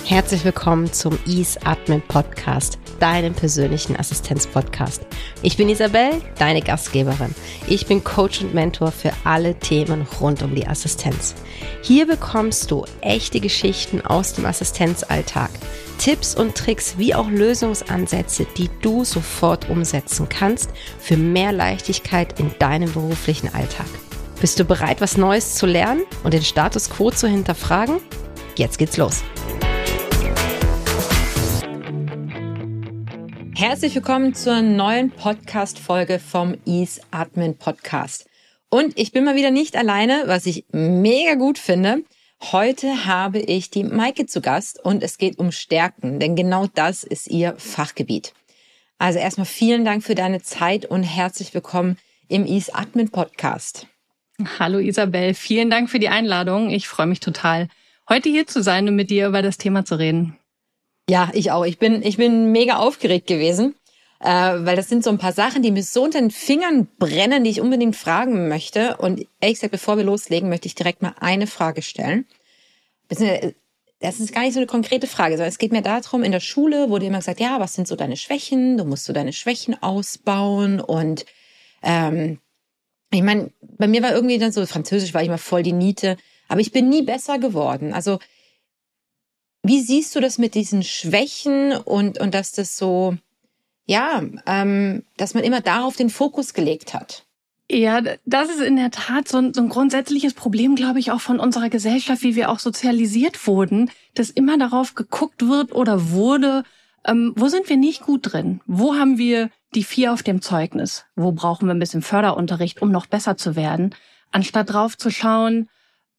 Herzlich willkommen zum Ease Admin Podcast, deinem persönlichen Assistenz-Podcast. Ich bin Isabel, deine Gastgeberin. Ich bin Coach und Mentor für alle Themen rund um die Assistenz. Hier bekommst du echte Geschichten aus dem Assistenzalltag, Tipps und Tricks wie auch Lösungsansätze, die du sofort umsetzen kannst für mehr Leichtigkeit in deinem beruflichen Alltag. Bist du bereit, was Neues zu lernen und den Status quo zu hinterfragen? Jetzt geht's los. Herzlich willkommen zur neuen Podcast-Folge vom Ease Admin Podcast. Und ich bin mal wieder nicht alleine, was ich mega gut finde. Heute habe ich die Maike zu Gast und es geht um Stärken, denn genau das ist ihr Fachgebiet. Also erstmal vielen Dank für deine Zeit und herzlich willkommen im Ease Admin Podcast. Hallo Isabel, vielen Dank für die Einladung. Ich freue mich total, heute hier zu sein und mit dir über das Thema zu reden. Ja, ich auch. Ich bin mega aufgeregt gewesen, weil das sind so ein paar Sachen, die mir so unter den Fingern brennen, die ich unbedingt fragen möchte. Und ehrlich gesagt, bevor wir loslegen, möchte ich direkt mal eine Frage stellen. Das ist gar nicht so eine konkrete Frage, sondern es geht mir darum, in der Schule wurde immer gesagt, ja, was sind so deine Schwächen? Du musst so deine Schwächen ausbauen. Und ich meine, bei mir war irgendwie dann so, Französisch war ich mal voll die Niete, aber ich bin nie besser geworden. Also wie siehst du das mit diesen Schwächen und dass das so, ja, dass man immer darauf den Fokus gelegt hat? Ja, das ist in der Tat so ein grundsätzliches Problem, glaube ich, auch von unserer Gesellschaft, wie wir auch sozialisiert wurden, dass immer darauf geguckt wird oder wurde, wo sind wir nicht gut drin? Wo haben wir die 4 auf dem Zeugnis? Wo brauchen wir ein bisschen Förderunterricht, um noch besser zu werden? Anstatt drauf zu schauen,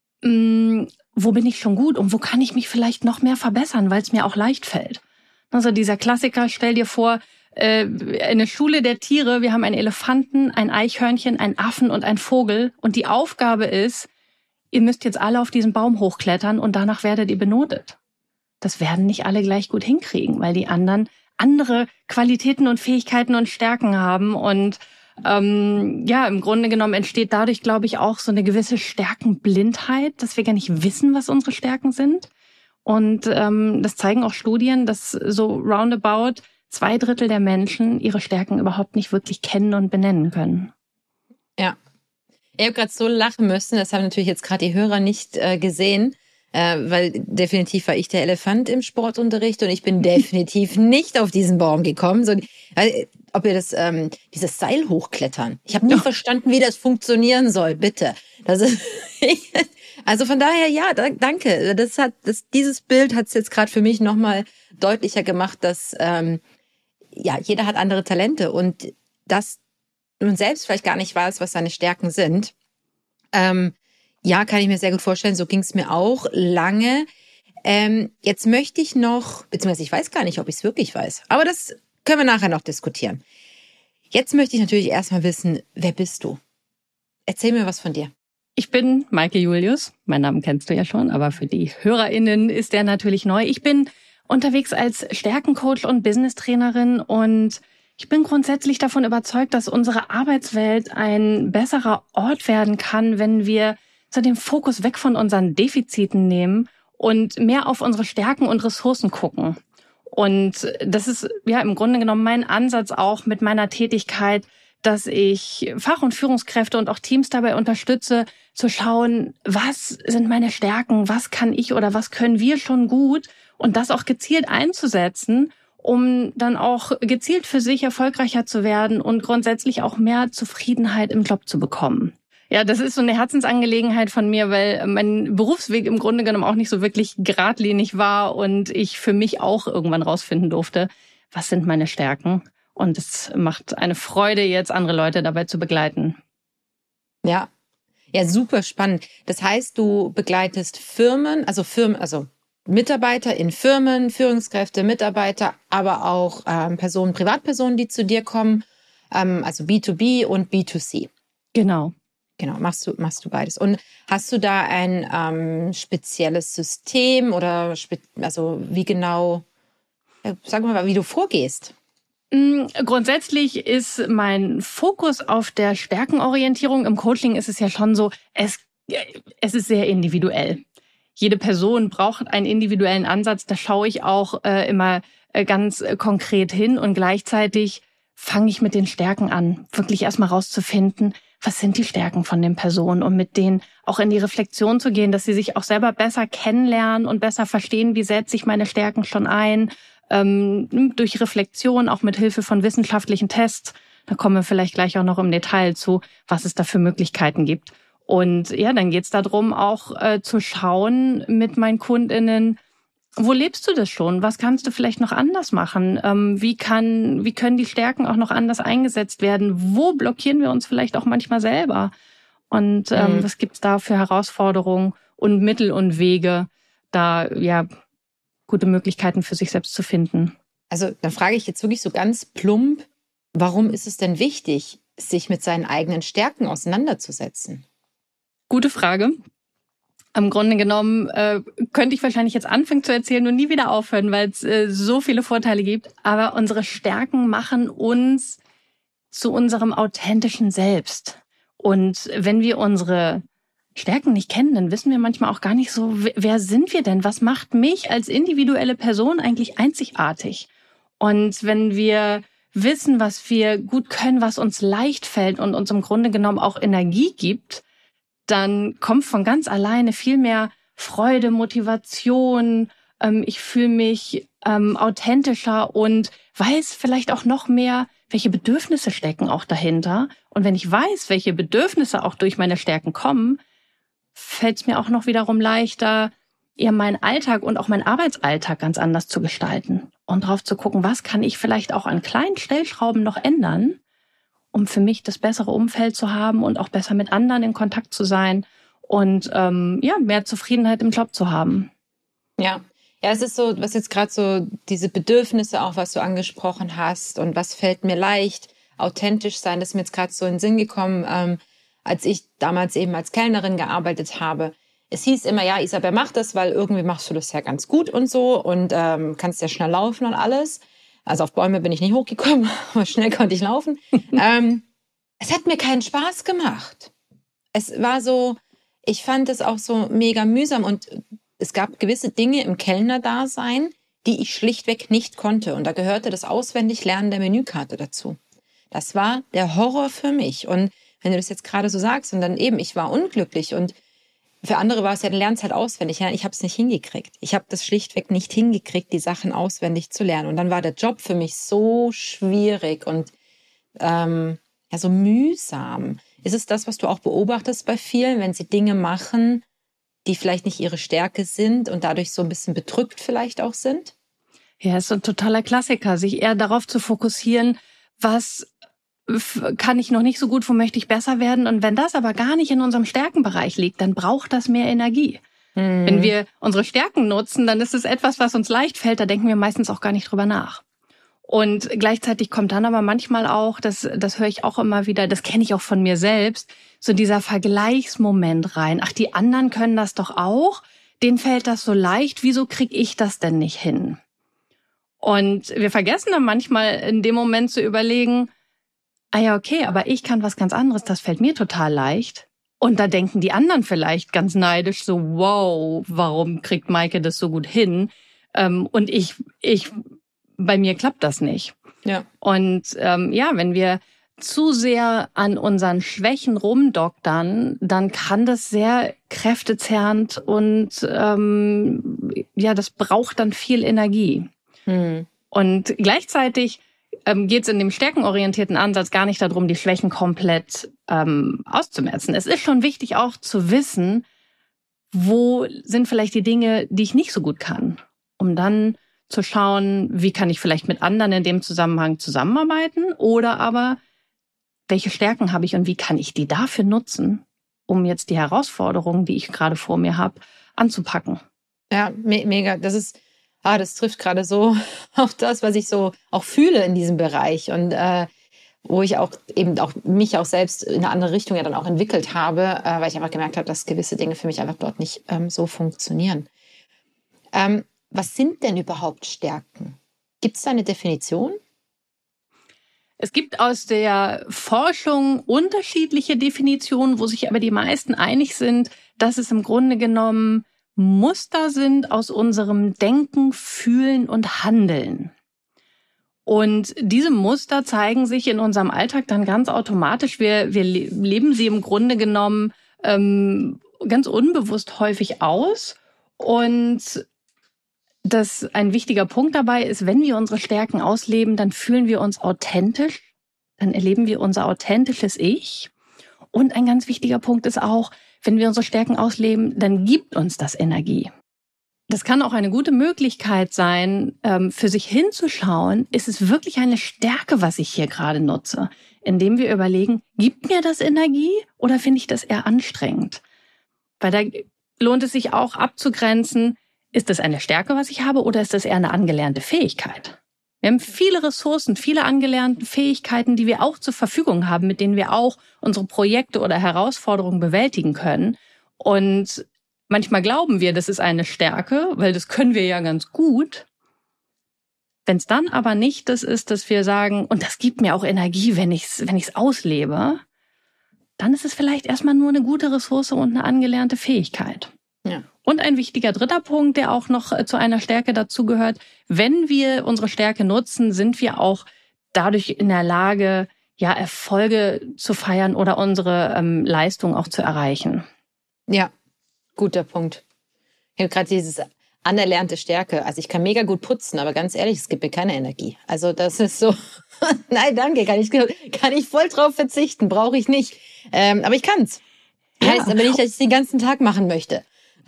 wo bin ich schon gut und wo kann ich mich vielleicht noch mehr verbessern, weil es mir auch leicht fällt. Also dieser Klassiker, stell dir vor, eine Schule der Tiere, wir haben einen Elefanten, ein Eichhörnchen, einen Affen und einen Vogel und die Aufgabe ist, ihr müsst jetzt alle auf diesen Baum hochklettern und danach werdet ihr benotet. Das werden nicht alle gleich gut hinkriegen, weil die anderen andere Qualitäten und Fähigkeiten und Stärken haben und im Grunde genommen entsteht dadurch, glaube ich, auch so eine gewisse Stärkenblindheit, dass wir gar nicht wissen, was unsere Stärken sind. Und das zeigen auch Studien, dass so roundabout 2/3 der Menschen ihre Stärken überhaupt nicht wirklich kennen und benennen können. Ja, ich habe gerade so lachen müssen, das haben natürlich jetzt gerade die Hörer nicht gesehen, weil definitiv war ich der Elefant im Sportunterricht und ich bin definitiv nicht auf diesen Baum gekommen. So, ob ihr das, dieses Seil hochklettern. Ich habe nie verstanden, wie das funktionieren soll, bitte. Das ist, also von daher, ja, danke. Dieses Bild hat es jetzt gerade für mich nochmal deutlicher gemacht, dass jeder hat andere Talente und dass man selbst vielleicht gar nicht weiß, was seine Stärken sind. Ja, kann ich mir sehr gut vorstellen. So ging es mir auch lange. Jetzt möchte ich noch, beziehungsweise ich weiß gar nicht, ob ich es wirklich weiß, aber das können wir nachher noch diskutieren. Jetzt möchte ich natürlich erstmal wissen, wer bist du? Erzähl mir was von dir. Ich bin Maike Julius. Meinen Namen kennst du ja schon, aber für die HörerInnen ist der natürlich neu. Ich bin unterwegs als Stärkencoach und Business-Trainerin und ich bin grundsätzlich davon überzeugt, dass unsere Arbeitswelt ein besserer Ort werden kann, wenn wir so den Fokus weg von unseren Defiziten nehmen und mehr auf unsere Stärken und Ressourcen gucken. Und das ist ja im Grunde genommen mein Ansatz auch mit meiner Tätigkeit, dass ich Fach- und Führungskräfte und auch Teams dabei unterstütze, zu schauen, was sind meine Stärken, was kann ich oder was können wir schon gut und das auch gezielt einzusetzen, um dann auch gezielt für sich erfolgreicher zu werden und grundsätzlich auch mehr Zufriedenheit im Job zu bekommen. Ja, das ist so eine Herzensangelegenheit von mir, weil mein Berufsweg im Grunde genommen auch nicht so wirklich geradlinig war und ich für mich auch irgendwann rausfinden durfte, was sind meine Stärken. Und es macht eine Freude, jetzt andere Leute dabei zu begleiten. Ja, super spannend. Das heißt, du begleitest Firmen, also Mitarbeiter in Firmen, Führungskräfte, Mitarbeiter, aber auch Privatpersonen, die zu dir kommen, also B2B und B2C. Genau. Genau, machst du beides. Und hast du da ein spezielles System oder wie genau, sag mal, wie du vorgehst? Grundsätzlich ist mein Fokus auf der Stärkenorientierung. Im Coaching ist es ja schon so, es ist sehr individuell. jede Person braucht einen individuellen Ansatz. Da schaue ich auch immer ganz konkret hin und gleichzeitig fange ich mit den Stärken an, wirklich erstmal rauszufinden, was sind die Stärken von den Personen, um mit denen auch in die Reflexion zu gehen, dass sie sich auch selber besser kennenlernen und besser verstehen, wie setze ich meine Stärken schon ein, durch Reflexion, auch mit Hilfe von wissenschaftlichen Tests. Da kommen wir vielleicht gleich auch noch im Detail zu, was es da für Möglichkeiten gibt. Und ja, dann geht's darum, auch zu schauen mit meinen KundInnen, wo lebst du das schon? Was kannst du vielleicht noch anders machen? Wie können die Stärken auch noch anders eingesetzt werden? Wo blockieren wir uns vielleicht auch manchmal selber? Und was gibt's da für Herausforderungen und Mittel und Wege, da ja gute Möglichkeiten für sich selbst zu finden? Also dann frage ich jetzt wirklich so ganz plump, warum ist es denn wichtig, sich mit seinen eigenen Stärken auseinanderzusetzen? Gute Frage. Im Grunde genommen könnte ich wahrscheinlich jetzt anfangen zu erzählen und nie wieder aufhören, weil es so viele Vorteile gibt. Aber unsere Stärken machen uns zu unserem authentischen Selbst. Und wenn wir unsere Stärken nicht kennen, dann wissen wir manchmal auch gar nicht so, wer sind wir denn? Was macht mich als individuelle Person eigentlich einzigartig? Und wenn wir wissen, was wir gut können, was uns leicht fällt und uns im Grunde genommen auch Energie gibt, dann kommt von ganz alleine viel mehr Freude, Motivation. Ich fühle mich authentischer und weiß vielleicht auch noch mehr, welche Bedürfnisse stecken auch dahinter. Und wenn ich weiß, welche Bedürfnisse auch durch meine Stärken kommen, fällt es mir auch noch wiederum leichter, eher meinen Alltag und auch meinen Arbeitsalltag ganz anders zu gestalten und drauf zu gucken, was kann ich vielleicht auch an kleinen Stellschrauben noch ändern, um für mich das bessere Umfeld zu haben und auch besser mit anderen in Kontakt zu sein und mehr Zufriedenheit im Job zu haben. Ja, es ist so, was jetzt gerade so diese Bedürfnisse auch, was du angesprochen hast und was fällt mir leicht, authentisch sein, das ist mir jetzt gerade so in den Sinn gekommen, als ich damals eben als Kellnerin gearbeitet habe. Es hieß immer, ja, Isabel, mach das, weil irgendwie machst du das ja ganz gut und so und kannst ja schnell laufen und alles. Also auf Bäume bin ich nicht hochgekommen, aber schnell konnte ich laufen. Es hat mir keinen Spaß gemacht. Es war so, ich fand es auch so mega mühsam und es gab gewisse Dinge im Kellnerdasein, die ich schlichtweg nicht konnte. Und da gehörte das Auswendiglernen der Menükarte dazu. Das war der Horror für mich. Und wenn du das jetzt gerade so sagst und dann eben, ich war unglücklich und für andere war es ja, dann lernst halt auswendig. Ja, ich habe es nicht hingekriegt. Ich habe das schlichtweg nicht hingekriegt, die Sachen auswendig zu lernen. Und dann war der Job für mich so schwierig und so mühsam. Ist es das, was du auch beobachtest bei vielen, wenn sie Dinge machen, die vielleicht nicht ihre Stärke sind und dadurch so ein bisschen bedrückt vielleicht auch sind? Ja, ist so ein totaler Klassiker, sich eher darauf zu fokussieren, was kann ich noch nicht so gut, wo möchte ich besser werden? Und wenn das aber gar nicht in unserem Stärkenbereich liegt, dann braucht das mehr Energie. Wenn wir unsere Stärken nutzen, dann ist es etwas, was uns leicht fällt, da denken wir meistens auch gar nicht drüber nach. Und gleichzeitig kommt dann aber manchmal auch, das höre ich auch immer wieder, das kenne ich auch von mir selbst, so dieser Vergleichsmoment rein. Ach, die anderen können das doch auch, denen fällt das so leicht, wieso kriege ich das denn nicht hin? Und wir vergessen dann manchmal in dem Moment zu überlegen, ah ja, okay, aber ich kann was ganz anderes, das fällt mir total leicht. Und da denken die anderen vielleicht ganz neidisch so, wow, warum kriegt Maike das so gut hin? Und bei mir klappt das nicht. Ja. Und wenn wir zu sehr an unseren Schwächen rumdoktern, dann kann das sehr kräftezerrend und das braucht dann viel Energie. Und gleichzeitig geht es in dem stärkenorientierten Ansatz gar nicht darum, die Schwächen komplett auszumerzen. Es ist schon wichtig auch zu wissen, wo sind vielleicht die Dinge, die ich nicht so gut kann, um dann zu schauen, wie kann ich vielleicht mit anderen in dem Zusammenhang zusammenarbeiten oder aber welche Stärken habe ich und wie kann ich die dafür nutzen, um jetzt die Herausforderungen, die ich gerade vor mir habe, anzupacken. Ja, mega. Das trifft gerade so auf das, was ich so auch fühle in diesem Bereich und wo ich auch eben auch mich auch selbst in eine andere Richtung ja dann auch entwickelt habe, weil ich einfach gemerkt habe, dass gewisse Dinge für mich einfach dort nicht so funktionieren. Was sind denn überhaupt Stärken? Gibt es da eine Definition? Es gibt aus der Forschung unterschiedliche Definitionen, wo sich aber die meisten einig sind, dass es im Grunde genommen Muster sind aus unserem Denken, Fühlen und Handeln. Und diese Muster zeigen sich in unserem Alltag dann ganz automatisch. Wir leben sie im Grunde genommen ganz unbewusst häufig aus. Und ein wichtiger Punkt dabei ist, wenn wir unsere Stärken ausleben, dann fühlen wir uns authentisch, dann erleben wir unser authentisches Ich. Und ein ganz wichtiger Punkt ist auch, wenn wir unsere Stärken ausleben, dann gibt uns das Energie. Das kann auch eine gute Möglichkeit sein, für sich hinzuschauen, ist es wirklich eine Stärke, was ich hier gerade nutze? Indem wir überlegen, gibt mir das Energie oder finde ich das eher anstrengend? Weil da lohnt es sich auch abzugrenzen, ist das eine Stärke, was ich habe, oder ist das eher eine angelernte Fähigkeit? Wir haben viele Ressourcen, viele angelernte Fähigkeiten, die wir auch zur Verfügung haben, mit denen wir auch unsere Projekte oder Herausforderungen bewältigen können. Und manchmal glauben wir, das ist eine Stärke, weil das können wir ja ganz gut. Wenn es dann aber nicht das ist, dass wir sagen, und das gibt mir auch Energie, wenn ich's auslebe, dann ist es vielleicht erstmal nur eine gute Ressource und eine angelernte Fähigkeit. Ja. Und ein wichtiger dritter Punkt, der auch noch zu einer Stärke dazugehört: Wenn wir unsere Stärke nutzen, sind wir auch dadurch in der Lage, Erfolge zu feiern oder unsere Leistung auch zu erreichen. Ja, guter Punkt. Ich habe gerade dieses anerlernte Stärke. Also ich kann mega gut putzen, aber ganz ehrlich, es gibt mir keine Energie. Also das ist so, nein, danke, kann ich voll drauf verzichten, brauche ich nicht. Aber ich kann's. Heißt aber nicht, dass ich es den ganzen Tag machen möchte.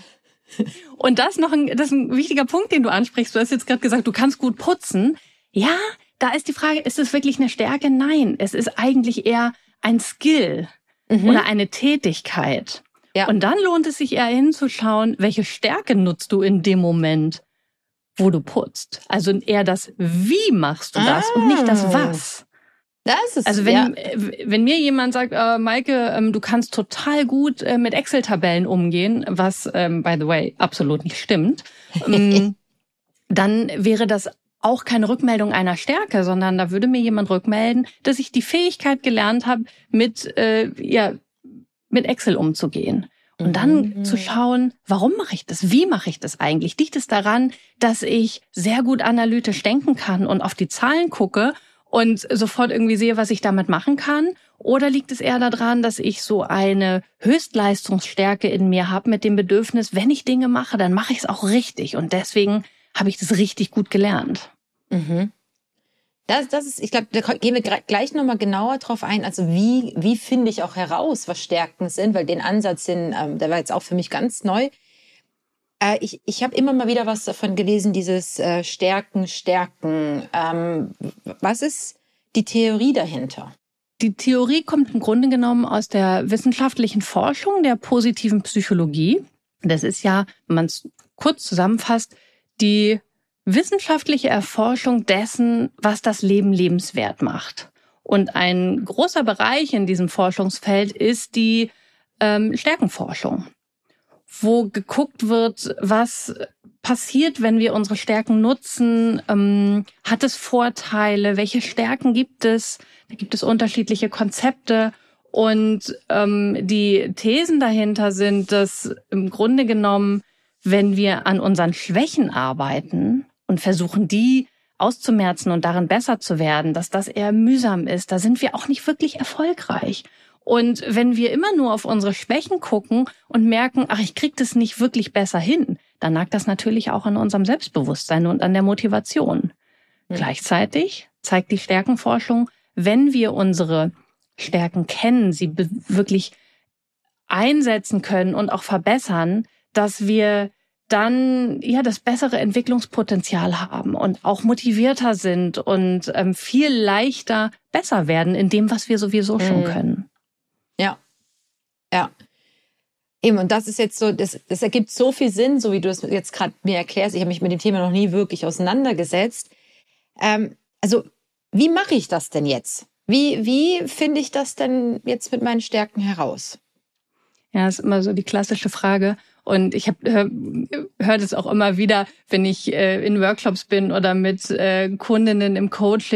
Und das ist ein wichtiger Punkt, den du ansprichst. Du hast jetzt gerade gesagt, du kannst gut putzen. Ja, da ist die Frage, ist es wirklich eine Stärke? Nein, es ist eigentlich eher ein Skill oder eine Tätigkeit. Ja. Und dann lohnt es sich eher hinzuschauen, welche Stärke nutzt du in dem Moment, wo du putzt. Also eher das Wie machst du das und nicht das Was. Das ist, also wenn mir jemand sagt, Maike, du kannst total gut mit Excel-Tabellen umgehen, was, by the way, absolut nicht stimmt, dann wäre das auch keine Rückmeldung einer Stärke, sondern da würde mir jemand rückmelden, dass ich die Fähigkeit gelernt habe, mit Excel umzugehen. Und dann zu schauen, warum mache ich das? Wie mache ich das eigentlich? Liegt es daran, dass ich sehr gut analytisch denken kann und auf die Zahlen gucke und sofort irgendwie sehe, was ich damit machen kann? Oder liegt es eher daran, dass ich so eine Höchstleistungsstärke in mir habe mit dem Bedürfnis, wenn ich Dinge mache, dann mache ich es auch richtig. Und deswegen habe ich das richtig gut gelernt. Mhm. Das ist, ich glaube, da gehen wir gleich nochmal genauer drauf ein. Also wie finde ich auch heraus, was Stärken sind? Weil den Ansatz, der war jetzt auch für mich ganz neu. Ich habe immer mal wieder was davon gelesen, dieses Stärken. Was ist die Theorie dahinter? Die Theorie kommt im Grunde genommen aus der wissenschaftlichen Forschung der positiven Psychologie. Das ist ja, wenn man es kurz zusammenfasst, die wissenschaftliche Erforschung dessen, was das Leben lebenswert macht. Und ein großer Bereich in diesem Forschungsfeld ist die Stärkenforschung, wo geguckt wird, was passiert, wenn wir unsere Stärken nutzen. Hat es Vorteile? Welche Stärken gibt es? Da gibt es unterschiedliche Konzepte. Und die Thesen dahinter sind, dass im Grunde genommen, wenn wir an unseren Schwächen arbeiten und versuchen, die auszumerzen und darin besser zu werden, dass das eher mühsam ist, da sind wir auch nicht wirklich erfolgreich. Und wenn wir immer nur auf unsere Schwächen gucken und merken, ach, ich krieg das nicht wirklich besser hin, dann nagt das natürlich auch an unserem Selbstbewusstsein und an der Motivation. Gleichzeitig zeigt die Stärkenforschung, wenn wir unsere Stärken kennen, sie wirklich einsetzen können und auch verbessern, dass wir dann das bessere Entwicklungspotenzial haben und auch motivierter sind und viel leichter besser werden in dem, was wir sowieso schon können. Ja. Eben, und das ist jetzt so, das ergibt so viel Sinn, so wie du es jetzt gerade mir erklärst. Ich habe mich mit dem Thema noch nie wirklich auseinandergesetzt. Also, wie mache ich das denn jetzt? Wie finde ich das denn jetzt mit meinen Stärken heraus? Ja, ist immer so die klassische Frage. Und ich höre das auch immer wieder, wenn ich in Workshops bin oder mit Kundinnen im Coaching.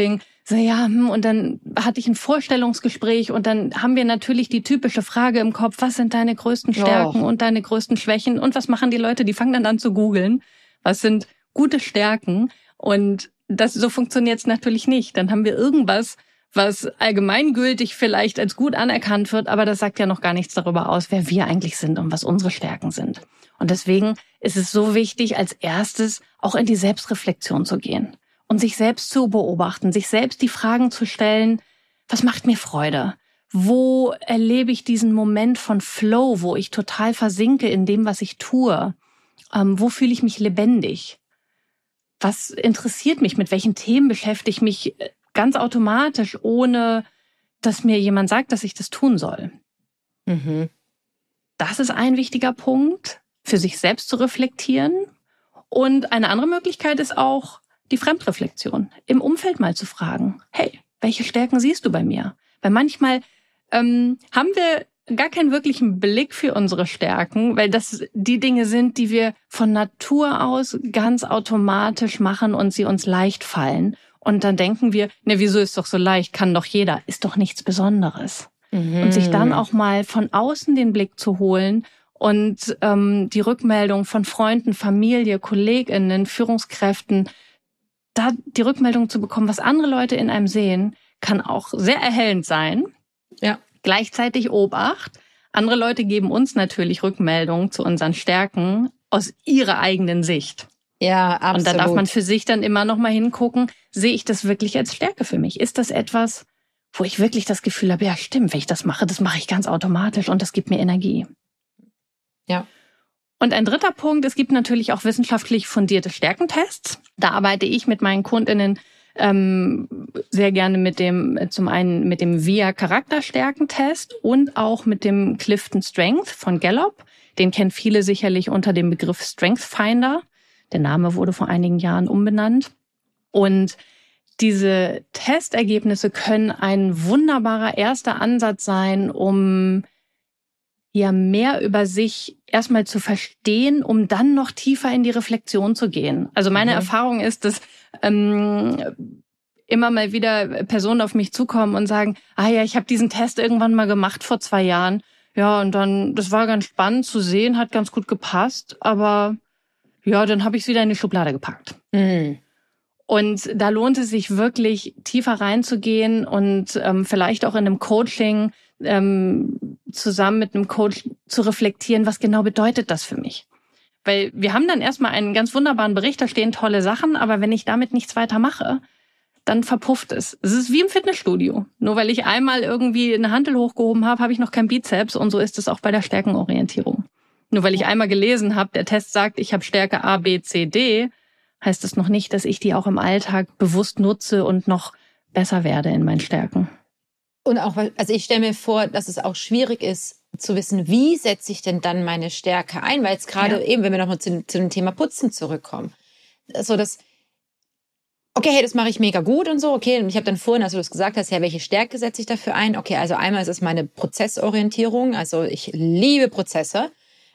so ja, und dann hatte ich ein Vorstellungsgespräch und dann haben wir natürlich die typische Frage im Kopf, was sind deine größten Stärken und deine größten Schwächen und was machen die Leute? Die fangen dann an zu googeln, was sind gute Stärken, und so funktioniert es natürlich nicht. Dann haben wir irgendwas, was allgemeingültig vielleicht als gut anerkannt wird, aber das sagt ja noch gar nichts darüber aus, wer wir eigentlich sind und was unsere Stärken sind. Und deswegen ist es so wichtig, als erstes auch in die Selbstreflexion zu gehen und sich selbst zu beobachten, sich selbst die Fragen zu stellen, was macht mir Freude? Wo erlebe ich diesen Moment von Flow, wo ich total versinke in dem, was ich tue? Wo fühle ich mich lebendig? Was interessiert mich? Mit welchen Themen beschäftige ich mich ganz automatisch, ohne dass mir jemand sagt, dass ich das tun soll? Mhm. Das ist ein wichtiger Punkt, für sich selbst zu reflektieren. Und eine andere Möglichkeit ist auch die Fremdreflexion, im Umfeld mal zu fragen, hey, welche Stärken siehst du bei mir? Weil manchmal haben wir gar keinen wirklichen Blick für unsere Stärken, weil das die Dinge sind, die wir von Natur aus ganz automatisch machen und sie uns leicht fallen. Und dann denken wir, ne, wieso ist doch so leicht, kann doch jeder, ist doch nichts Besonderes. Und sich dann auch mal von außen den Blick zu holen und die Rückmeldung von Freunden, Familie, KollegInnen, Führungskräften, da die Rückmeldung zu bekommen, was andere Leute in einem sehen, kann auch sehr erhellend sein. Ja. Gleichzeitig Obacht. Andere Leute geben uns natürlich Rückmeldungen zu unseren Stärken aus ihrer eigenen Sicht. Ja, absolut. Und da darf man für sich dann immer noch mal hingucken, sehe ich das wirklich als Stärke für mich? Ist das etwas, wo ich wirklich das Gefühl habe, ja stimmt, wenn ich das mache ich ganz automatisch und das gibt mir Energie. Ja. Und ein dritter Punkt, es gibt natürlich auch wissenschaftlich fundierte Stärkentests. Da arbeite ich mit meinen KundInnen sehr gerne zum einen mit dem VIA-Charakterstärkentest und auch mit dem Clifton Strength von Gallup. Den kennen viele sicherlich unter dem Begriff Strength Finder. Der Name wurde vor einigen Jahren umbenannt. Und diese Testergebnisse können ein wunderbarer erster Ansatz sein, um ja mehr über sich erstmal zu verstehen, um dann noch tiefer in die Reflexion zu gehen. Also meine Erfahrung ist, dass immer mal wieder Personen auf mich zukommen und sagen, ich habe diesen Test irgendwann mal gemacht vor 2 Jahren. Ja, und dann, das war ganz spannend zu sehen, hat ganz gut gepasst, aber ja, dann habe ich es wieder in die Schublade gepackt. Mhm. Und da lohnt es sich wirklich tiefer reinzugehen und vielleicht auch in einem Coaching zusammen mit einem Coach zu reflektieren, was genau bedeutet das für mich? Weil wir haben dann erstmal einen ganz wunderbaren Bericht, da stehen tolle Sachen, aber wenn ich damit nichts weiter mache, dann verpufft es. Es ist wie im Fitnessstudio. Nur weil ich einmal irgendwie eine Hantel hochgehoben habe, habe ich noch keinen Bizeps, und so ist es auch bei der Stärkenorientierung. Nur weil ich einmal gelesen habe, der Test sagt, ich habe Stärke A, B, C, D, heißt das noch nicht, dass ich die auch im Alltag bewusst nutze und noch besser werde in meinen Stärken. Und auch, also ich stelle mir vor, dass es auch schwierig ist, zu wissen, wie setze ich denn dann meine Stärke ein, weil jetzt gerade eben, wenn wir nochmal zu dem Thema Putzen zurückkommen, so das, okay, hey, das mache ich mega gut und so, okay, und ich habe dann vorhin, als du das gesagt hast, ja, welche Stärke setze ich dafür ein? Okay, also einmal ist es meine Prozessorientierung, also ich liebe Prozesse,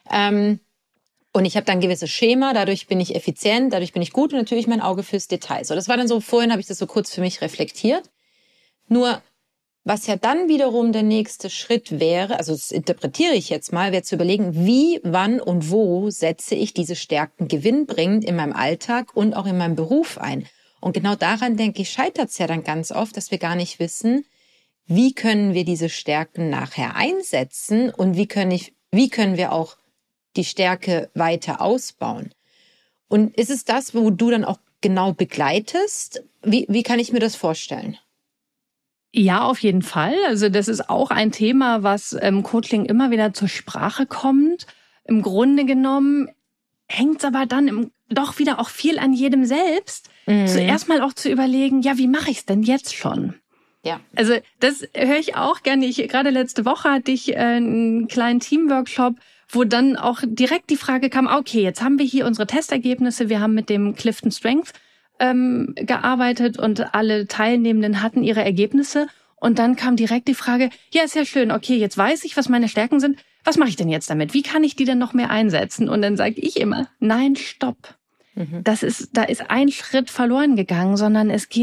und ich habe dann ein gewisses Schema, dadurch bin ich effizient, dadurch bin ich gut, und natürlich mein Auge fürs Detail. So, das war dann so, vorhin habe ich das so kurz für mich reflektiert. Nur, was ja dann wiederum der nächste Schritt wäre, also das interpretiere ich jetzt mal, wäre zu überlegen, wie, wann und wo setze ich diese Stärken gewinnbringend in meinem Alltag und auch in meinem Beruf ein. Und genau daran, denke ich, scheitert es ja dann ganz oft, dass wir gar nicht wissen, wie können wir diese Stärken nachher einsetzen und wie können wir auch die Stärke weiter ausbauen. Und ist es das, wo du dann auch genau begleitest? Wie kann ich mir das vorstellen? Ja, auf jeden Fall. Also das ist auch ein Thema, was im Coaching immer wieder zur Sprache kommt. Im Grunde genommen hängt es aber dann doch wieder auch viel an jedem selbst. Zuerst mal auch zu überlegen, ja, wie mache ich es denn jetzt schon? Ja. Also das höre ich auch gerne. Gerade letzte Woche hatte ich einen kleinen Teamworkshop, wo dann auch direkt die Frage kam, okay, jetzt haben wir hier unsere Testergebnisse, wir haben mit dem Clifton Strength gearbeitet und alle Teilnehmenden hatten ihre Ergebnisse, und dann kam direkt die Frage, ja, ist ja schön, okay, jetzt weiß ich, was meine Stärken sind, was mache ich denn jetzt damit? Wie kann ich die denn noch mehr einsetzen? Und dann sage ich immer, nein, stopp. Da ist ein Schritt verloren gegangen, sondern es geht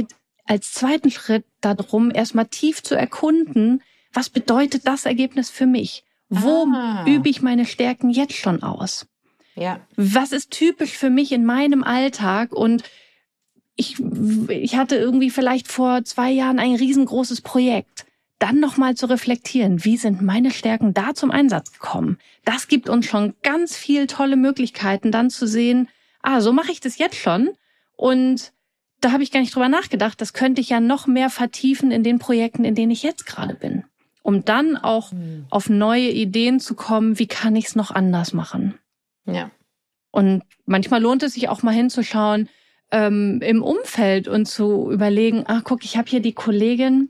als zweiten Schritt darum, erstmal tief zu erkunden, was bedeutet das Ergebnis für mich? Wo übe ich meine Stärken jetzt schon aus? Ja. Was ist typisch für mich in meinem Alltag? Und ich hatte irgendwie vielleicht vor 2 Jahren ein riesengroßes Projekt. Dann nochmal zu reflektieren, wie sind meine Stärken da zum Einsatz gekommen? Das gibt uns schon ganz viel tolle Möglichkeiten, dann zu sehen, so mache ich das jetzt schon. Und da habe ich gar nicht drüber nachgedacht, das könnte ich ja noch mehr vertiefen in den Projekten, in denen ich jetzt gerade bin. Um dann auch auf neue Ideen zu kommen, wie kann ich es noch anders machen? Ja. Und manchmal lohnt es sich auch mal hinzuschauen im Umfeld und zu überlegen, guck, ich habe hier die Kollegin,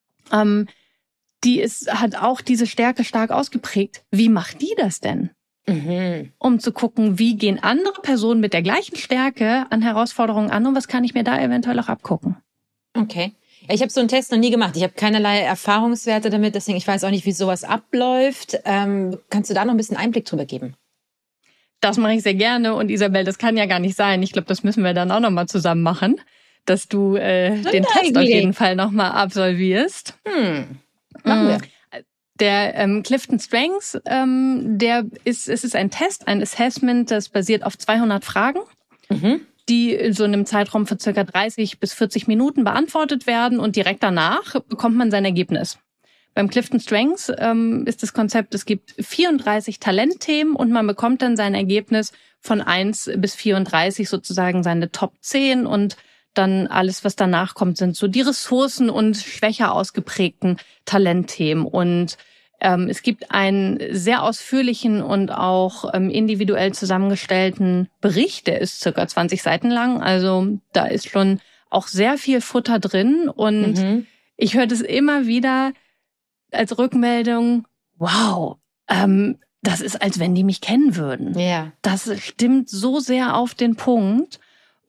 hat auch diese Stärke stark ausgeprägt. Wie macht die das denn? Um zu gucken, wie gehen andere Personen mit der gleichen Stärke an Herausforderungen an und was kann ich mir da eventuell auch abgucken? Okay. Ja, ich habe so einen Test noch nie gemacht. Ich habe keinerlei Erfahrungswerte damit, deswegen ich weiß auch nicht, wie sowas abläuft. Kannst du da noch ein bisschen Einblick drüber geben? Das mache ich sehr gerne. Und Isabel, das kann ja gar nicht sein. Ich glaube, das müssen wir dann auch nochmal zusammen machen, dass du den Test auf jeden Fall nochmal absolvierst. Machen wir. Der Clifton Strengths, es ist ein Test, ein Assessment, das basiert auf 200 Fragen, die in so einem Zeitraum von circa 30 bis 40 Minuten beantwortet werden und direkt danach bekommt man sein Ergebnis. Beim Clifton Strengths ist das Konzept, es gibt 34 Talentthemen und man bekommt dann sein Ergebnis von 1 bis 34, sozusagen seine Top 10 und dann alles, was danach kommt, sind so die Ressourcen und schwächer ausgeprägten Talentthemen. Und es gibt einen sehr ausführlichen und auch individuell zusammengestellten Bericht, der ist circa 20 Seiten lang. Also da ist schon auch sehr viel Futter drin. Und ich höre das immer wieder als Rückmeldung, wow, das ist, als wenn die mich kennen würden. Ja. Das stimmt so sehr auf den Punkt,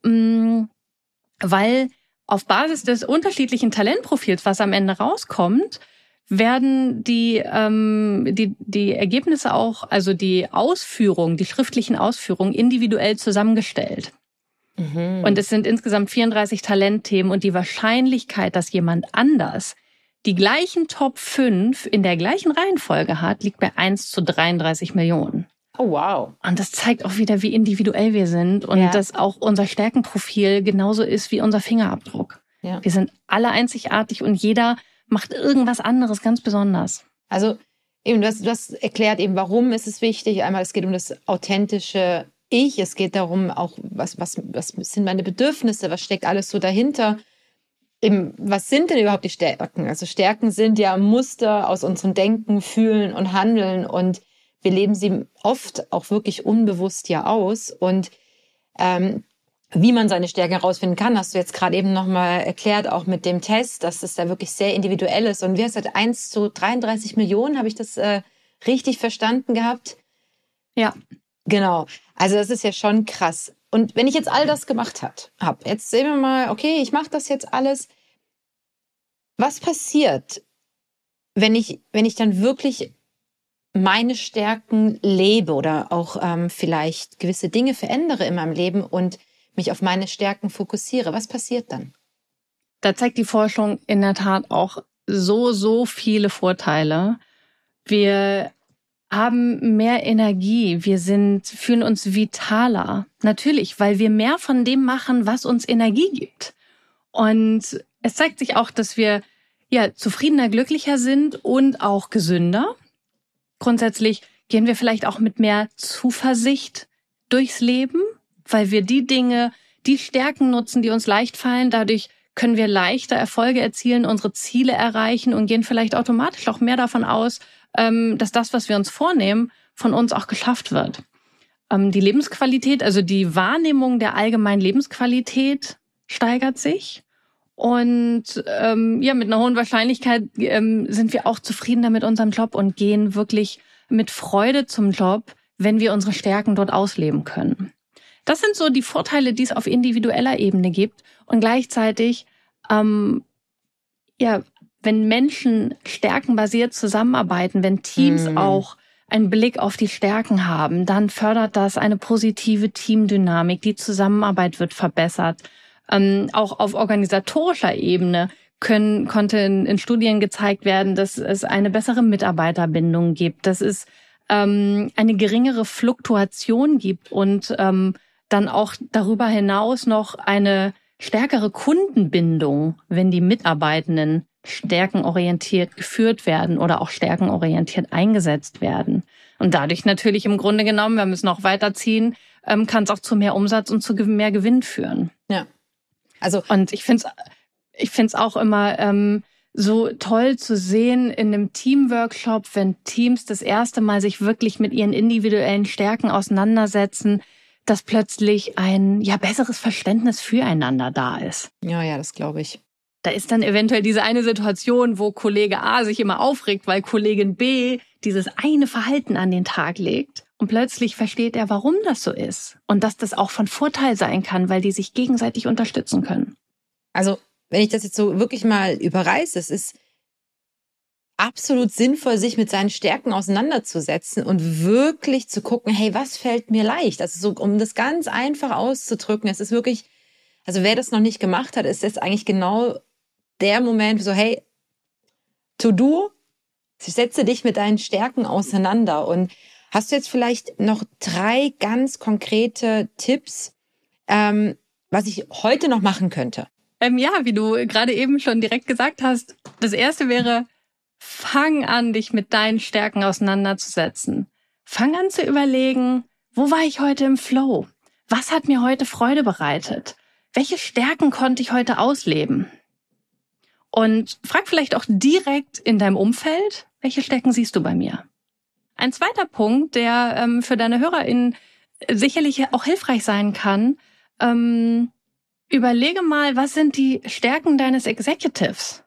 weil auf Basis des unterschiedlichen Talentprofils, was am Ende rauskommt, werden die Ergebnisse auch, also die Ausführungen, die schriftlichen Ausführungen individuell zusammengestellt. Und es sind insgesamt 34 Talentthemen und die Wahrscheinlichkeit, dass jemand anders die gleichen Top 5 in der gleichen Reihenfolge hat, liegt bei 1 zu 33 Millionen. Oh, wow. Und das zeigt auch wieder, wie individuell wir sind und dass auch unser Stärkenprofil genauso ist wie unser Fingerabdruck. Ja. Wir sind alle einzigartig und jeder macht irgendwas anderes ganz besonders. Also eben, du hast erklärt, eben, warum ist es wichtig. Einmal, es geht um das authentische Ich. Es geht darum, auch, was sind meine Bedürfnisse, was steckt alles so dahinter. Eben, was sind denn überhaupt die Stärken? Also Stärken sind ja Muster aus unserem Denken, Fühlen und Handeln und wir leben sie oft auch wirklich unbewusst ja aus. Und wie man seine Stärken herausfinden kann, hast du jetzt gerade eben nochmal erklärt, auch mit dem Test, dass es da wirklich sehr individuell ist. Und wir haben 1 zu 33 Millionen, habe ich das richtig verstanden gehabt? Ja. Genau. Also das ist ja schon krass. Und wenn ich jetzt all das gemacht habe, jetzt sehen wir mal, okay, ich mache das jetzt alles. Was passiert, wenn ich dann wirklich meine Stärken lebe oder auch vielleicht gewisse Dinge verändere in meinem Leben und mich auf meine Stärken fokussiere? Was passiert dann? Da zeigt die Forschung in der Tat auch so viele Vorteile. Wir haben mehr Energie, fühlen uns vitaler. Natürlich, weil wir mehr von dem machen, was uns Energie gibt. Und es zeigt sich auch, dass wir zufriedener, glücklicher sind und auch gesünder. Grundsätzlich gehen wir vielleicht auch mit mehr Zuversicht durchs Leben, weil wir die Stärken nutzen, die uns leicht fallen. Dadurch können wir leichter Erfolge erzielen, unsere Ziele erreichen und gehen vielleicht automatisch auch mehr davon aus, dass das, was wir uns vornehmen, von uns auch geschafft wird. Die Lebensqualität, also die Wahrnehmung der allgemeinen Lebensqualität steigert sich. Und mit einer hohen Wahrscheinlichkeit sind wir auch zufriedener mit unserem Job und gehen wirklich mit Freude zum Job, wenn wir unsere Stärken dort ausleben können. Das sind so die Vorteile, die es auf individueller Ebene gibt. Und gleichzeitig, wenn Menschen stärkenbasiert zusammenarbeiten, wenn Teams auch einen Blick auf die Stärken haben, dann fördert das eine positive Teamdynamik. Die Zusammenarbeit wird verbessert. Auch auf organisatorischer Ebene konnte in Studien gezeigt werden, dass es eine bessere Mitarbeiterbindung gibt, dass es eine geringere Fluktuation gibt und dann auch darüber hinaus noch eine stärkere Kundenbindung, wenn die Mitarbeitenden stärkenorientiert geführt werden oder auch stärkenorientiert eingesetzt werden. Und dadurch natürlich im Grunde genommen, wir müssen auch weiterziehen, kann es auch zu mehr Umsatz und zu mehr Gewinn führen. Ja. Also und ich finde es auch immer so toll zu sehen in einem Teamworkshop, wenn Teams das erste Mal sich wirklich mit ihren individuellen Stärken auseinandersetzen, dass plötzlich ein besseres Verständnis füreinander da ist. Ja, das glaube ich. Da ist dann eventuell diese eine Situation, wo Kollege A sich immer aufregt, weil Kollegin B dieses eine Verhalten an den Tag legt. Und plötzlich versteht er, warum das so ist. Und dass das auch von Vorteil sein kann, weil die sich gegenseitig unterstützen können. Also, wenn ich das jetzt so wirklich mal überreiße, es ist absolut sinnvoll, sich mit seinen Stärken auseinanderzusetzen und wirklich zu gucken, hey, was fällt mir leicht? Also so, um das ganz einfach auszudrücken, es ist wirklich, also wer das noch nicht gemacht hat, ist jetzt eigentlich genau der Moment, so hey, To-Do, setze dich mit deinen Stärken auseinander. Und hast du jetzt vielleicht noch 3 ganz konkrete Tipps, was ich heute noch machen könnte? Wie du gerade eben schon direkt gesagt hast, das erste wäre, fang an, dich mit deinen Stärken auseinanderzusetzen. Fang an zu überlegen, wo war ich heute im Flow? Was hat mir heute Freude bereitet? Welche Stärken konnte ich heute ausleben? Und frag vielleicht auch direkt in deinem Umfeld, welche Stärken siehst du bei mir? Ein zweiter Punkt, der für deine HörerInnen sicherlich auch hilfreich sein kann, überlege mal, was sind die Stärken deines Executives?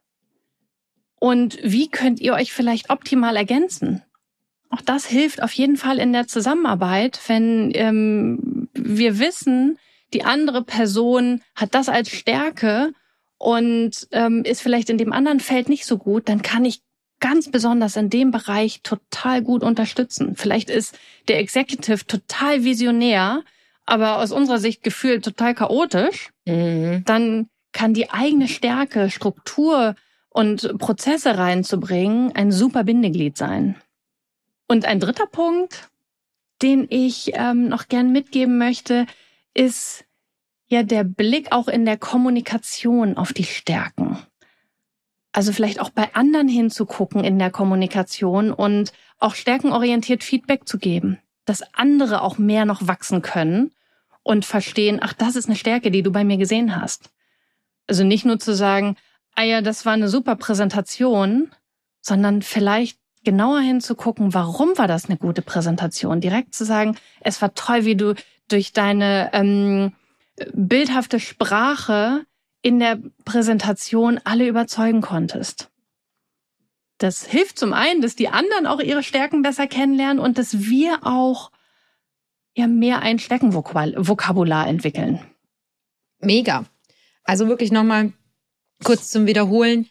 Und wie könnt ihr euch vielleicht optimal ergänzen? Auch das hilft auf jeden Fall in der Zusammenarbeit, wenn wir wissen, die andere Person hat das als Stärke und ist vielleicht in dem anderen Feld nicht so gut, dann kann ich ganz besonders in dem Bereich total gut unterstützen. Vielleicht ist der Executive total visionär, aber aus unserer Sicht gefühlt total chaotisch. Dann kann die eigene Stärke, Struktur und Prozesse reinzubringen ein super Bindeglied sein. Und ein dritter Punkt, den ich noch gern mitgeben möchte, ist der Blick auch in der Kommunikation auf die Stärken. Also vielleicht auch bei anderen hinzugucken in der Kommunikation und auch stärkenorientiert Feedback zu geben, dass andere auch mehr noch wachsen können und verstehen, ach, das ist eine Stärke, die du bei mir gesehen hast. Also nicht nur zu sagen, das war eine super Präsentation, sondern vielleicht genauer hinzugucken, warum war das eine gute Präsentation? Direkt zu sagen, es war toll, wie du durch deine bildhafte Sprache in der Präsentation alle überzeugen konntest. Das hilft zum einen, dass die anderen auch ihre Stärken besser kennenlernen und dass wir auch mehr ein Stärkenvokabular entwickeln. Mega. Also wirklich nochmal kurz zum Wiederholen.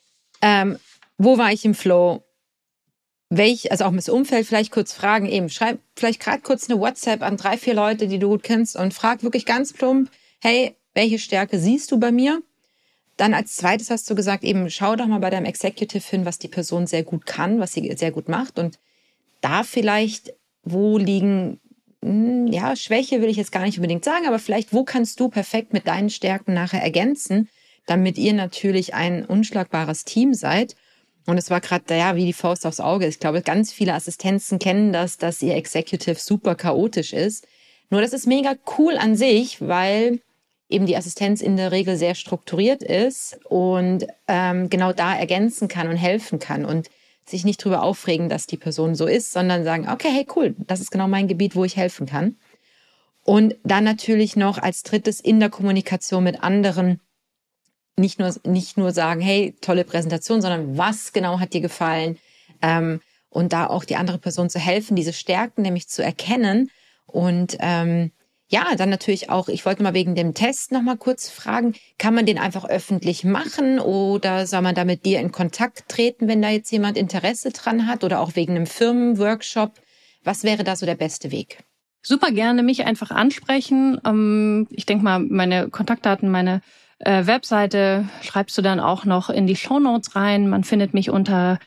Wo war ich im Flow? Also auch das Umfeld vielleicht kurz fragen, schreib vielleicht gerade kurz eine WhatsApp an 3, 4 Leute, die du gut kennst und frag wirklich ganz plump, hey, welche Stärke siehst du bei mir? Dann als zweites hast du gesagt, schau doch mal bei deinem Executive hin, was die Person sehr gut kann, was sie sehr gut macht und da vielleicht, wo liegen, Schwäche will ich jetzt gar nicht unbedingt sagen, aber vielleicht, wo kannst du perfekt mit deinen Stärken nachher ergänzen, damit ihr natürlich ein unschlagbares Team seid. Und es war gerade, wie die Faust aufs Auge. Ich glaube, ganz viele Assistenzen kennen das, dass ihr Executive super chaotisch ist. Nur das ist mega cool an sich, weil eben die Assistenz in der Regel sehr strukturiert ist und genau da ergänzen kann und helfen kann und sich nicht drüber aufregen, dass die Person so ist, sondern sagen, okay, hey, cool, das ist genau mein Gebiet, wo ich helfen kann. Und dann natürlich noch als drittes in der Kommunikation mit anderen nicht nur sagen, hey, tolle Präsentation, sondern was genau hat dir gefallen? Und da auch die andere Person zu helfen, diese Stärken nämlich zu erkennen. Und dann natürlich auch, ich wollte mal wegen dem Test noch mal kurz fragen, kann man den einfach öffentlich machen oder soll man da mit dir in Kontakt treten, wenn da jetzt jemand Interesse dran hat oder auch wegen einem Firmenworkshop? Was wäre da so der beste Weg? super gerne mich einfach ansprechen. Ich denke mal, meine Kontaktdaten, meine Webseite schreibst du dann auch noch in die Shownotes rein. Man findet mich unter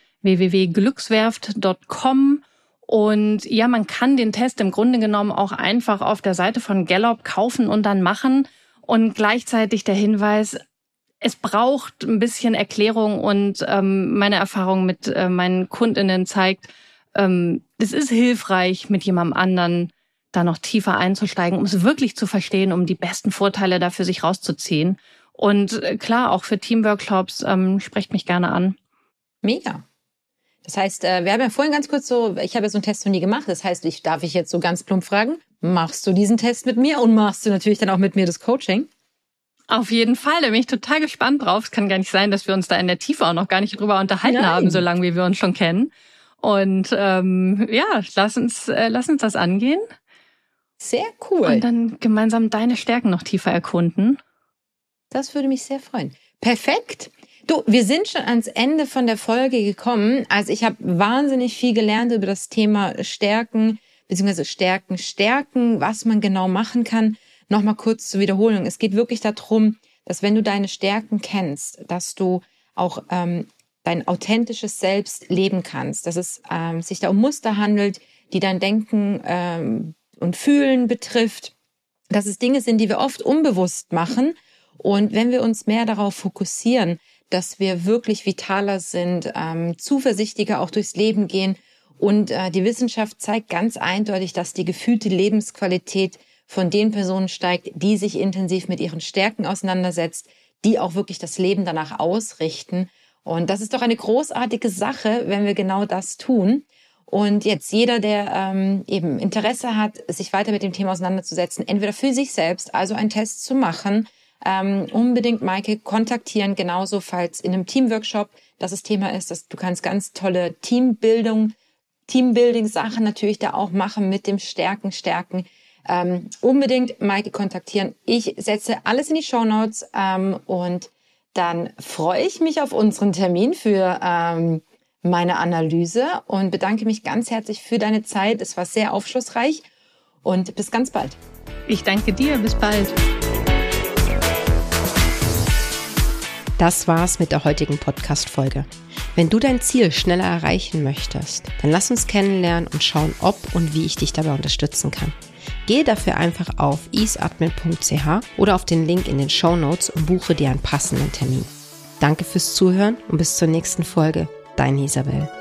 www.glückswerft.com. Und ja, man kann den Test im Grunde genommen auch einfach auf der Seite von Gallup kaufen und dann machen. Und gleichzeitig der Hinweis, es braucht ein bisschen Erklärung und meine Erfahrung mit meinen KundInnen zeigt, es ist hilfreich, mit jemandem anderen da noch tiefer einzusteigen, um es wirklich zu verstehen, um die besten Vorteile dafür sich rauszuziehen. Und klar, auch für Teamworkshops, sprecht mich gerne an. Mega. Das heißt, wir haben ja vorhin ganz kurz ich habe ja so einen Test noch nie gemacht. Das heißt, darf ich jetzt so ganz plump fragen, machst du diesen Test mit mir und machst du natürlich dann auch mit mir das Coaching? Auf jeden Fall, da bin ich total gespannt drauf. Es kann gar nicht sein, dass wir uns da in der Tiefe auch noch gar nicht drüber unterhalten haben, so lange wie wir uns schon kennen. Und lass uns das angehen. Sehr cool. Und dann gemeinsam deine Stärken noch tiefer erkunden. Das würde mich sehr freuen. Perfekt. Du, wir sind schon ans Ende von der Folge gekommen. Also ich habe wahnsinnig viel gelernt über das Thema Stärken, beziehungsweise Stärken, was man genau machen kann. Nochmal kurz zur Wiederholung. Es geht wirklich darum, dass wenn du deine Stärken kennst, dass du auch dein authentisches Selbst leben kannst. Dass es sich da um Muster handelt, die dein Denken und Fühlen betrifft. Dass es Dinge sind, die wir oft unbewusst machen. Und wenn wir uns mehr darauf fokussieren, dass wir wirklich vitaler sind, zuversichtlicher auch durchs Leben gehen. Und die Wissenschaft zeigt ganz eindeutig, dass die gefühlte Lebensqualität von den Personen steigt, die sich intensiv mit ihren Stärken auseinandersetzt, die auch wirklich das Leben danach ausrichten. Und das ist doch eine großartige Sache, wenn wir genau das tun. Und jetzt jeder, der eben Interesse hat, sich weiter mit dem Thema auseinanderzusetzen, entweder für sich selbst, also einen Test zu machen, unbedingt Maike kontaktieren, genauso falls in einem Teamworkshop das Thema ist, dass du kannst ganz tolle Teambuilding-Sachen natürlich da auch machen mit dem Stärken. Unbedingt Maike kontaktieren. Ich setze alles in die Shownotes und dann freue ich mich auf unseren Termin für meine Analyse und bedanke mich ganz herzlich für deine Zeit. Es war sehr aufschlussreich und bis ganz bald. Ich danke dir, bis bald. Das war's mit der heutigen Podcast-Folge. Wenn du dein Ziel schneller erreichen möchtest, dann lass uns kennenlernen und schauen, ob und wie ich dich dabei unterstützen kann. Gehe dafür einfach auf easeadmin.ch oder auf den Link in den Shownotes und buche dir einen passenden Termin. Danke fürs Zuhören und bis zur nächsten Folge. Deine Isabel.